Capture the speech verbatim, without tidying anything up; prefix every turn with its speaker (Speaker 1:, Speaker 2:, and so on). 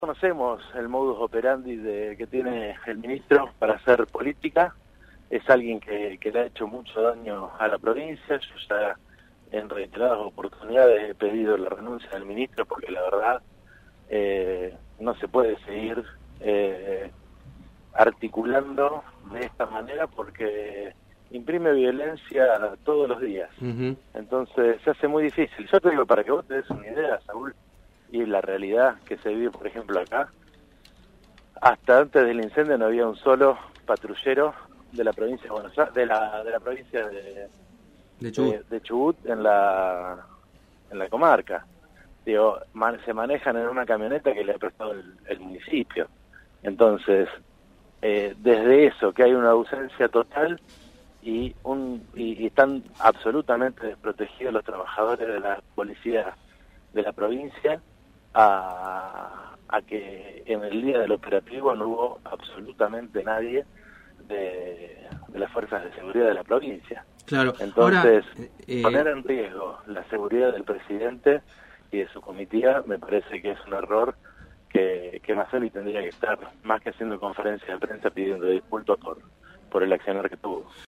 Speaker 1: Conocemos el modus operandi de, que tiene el ministro para hacer política. Es alguien que, que le ha hecho mucho daño a la provincia. Yo ya en reiteradas oportunidades he pedido la renuncia del ministro porque la verdad eh, no se puede seguir eh, articulando de esta manera porque imprime violencia todos los días. Uh-huh. Entonces se hace muy difícil. Yo te digo, para que vos te des una idea, Saúl, y la realidad que se vive, por ejemplo, acá, hasta antes del incendio no había un solo patrullero de la provincia de Buenos Aires, de la, de la provincia de,
Speaker 2: de, Chubut.
Speaker 1: de, de Chubut en la en la comarca. Digo, man, se manejan en una camioneta que le ha prestado el, el municipio. Entonces, eh, desde eso, que hay una ausencia total y, un, y, y están absolutamente desprotegidos los trabajadores de la policía de la provincia, A, a que en el día del operativo no hubo absolutamente nadie de, de las fuerzas de seguridad de la provincia.
Speaker 2: Claro.
Speaker 1: Entonces,
Speaker 2: Ahora, eh,
Speaker 1: poner en riesgo la seguridad del presidente y de su comitiva me parece que es un error que, que Mazzoli tendría que estar, más que haciendo conferencia de prensa, pidiendo disculpas por, por el accionar que tuvo.